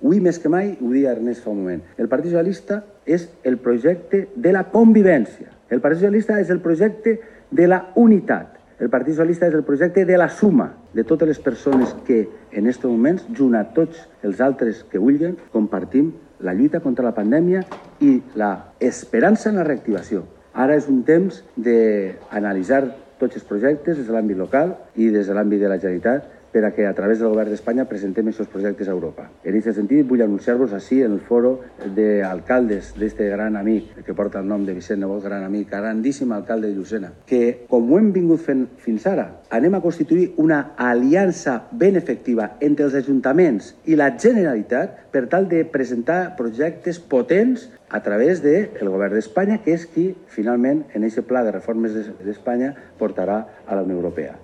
Avui més que mai, ho deia Ernest fa un moment, el Partit Socialista és el projecte de la convivència. El Partit Socialista és el projecte de la unitat. El Partit Socialista és el projecte de la suma de totes les persones que en aquests moments, junt a tots els altres que vulguin, compartim la lluita contra la pandèmia i l'esperança en la reactivació. Ara és un temps d'analitzar tots els projectes des de l'àmbit local i des de l'àmbit de la Generalitat per a que a través del govern d'Espanya presentem aquests projectes a Europa. En aquest sentit, vull anunciar-vos així en el foro d'alcaldes d'este gran amic, que porta el nom de Vicent Nebot, gran amic, grandíssim alcalde de Llucena, que, com ho hem vingut fent fins ara, anem a constituir una aliança ben efectiva entre els ajuntaments i la Generalitat per tal de presentar projectes potents a través del govern d'Espanya, que és qui, finalment, en aquest pla de reformes d'Espanya, portarà a la Unió Europea.